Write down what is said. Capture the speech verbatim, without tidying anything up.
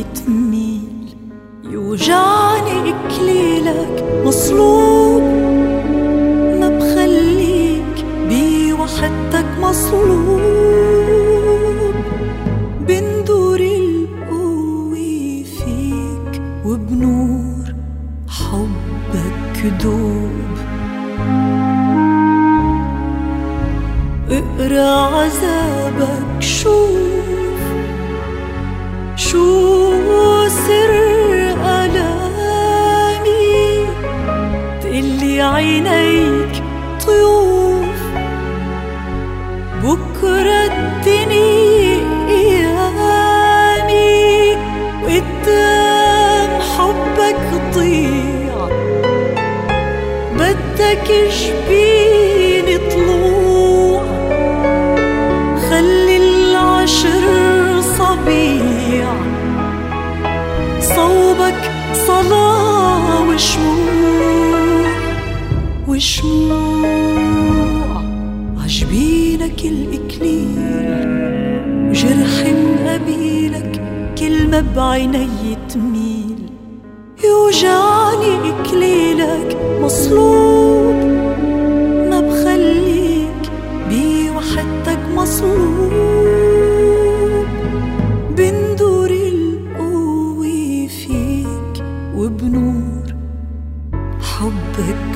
تميل. يوجعني إكليلك مصلوب، ما بخليك بي وحدتك مصلوب. بندور القوة فيك وبنور حبك دوب. اقرا عذابك، شوف شو سر ألامي. تقلي عينيك طيوف، بكرة الدنيا قيامي. وقدام حبك ضيع، بدك جبيني طلوع. خلي العشر صبيع، صوبك صلاة وشموع وشموع. عجبينك الإكليل وجرح مقابيلك، كلمة بعيني تميل. يوجعني إكليلك مصلوب، ما بخليك بي وحدتك مصلوب. بندور القوة فيك وبنور حبك